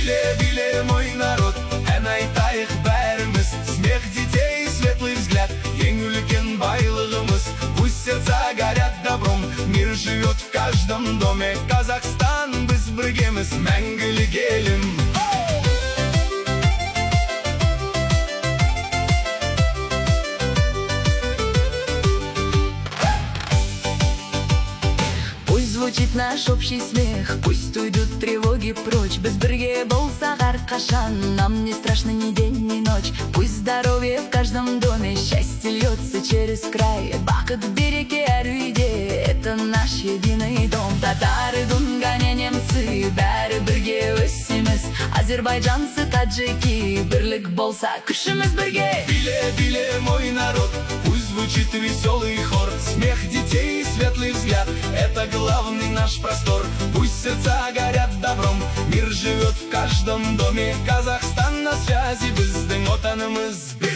Биле, биле, мой народ, ән айтайық бәріміз. Смех детей, светлый взгляд, ең үлкен байлығымыз. Пусть сердца горят добром, мир живет в каждом доме. Казахстан, біз біргеміз, мәңгілік елім. Звучит наш общий смех, пусть уйдут тревоги прочь. Без бірге болсақ әрқашан, нам не страшно ни день, ни ночь. Пусть здоровье в каждом доме, счастье льется через край. Бақыт береке әр үйде, это наш единый дом. Татары, дунгане, немцы, бәрі бірге өсеміз. Азербайджанцы, таджики, бірлік болса күшіміз бірге. Биле, биле, мой народ, пусть звучит веселый хор. Смех детей, светлый взгляд, это главный наш простор. Пусть сердца горят добром, мир живет в каждом доме. Казахстан на связи, біздің отанымыз.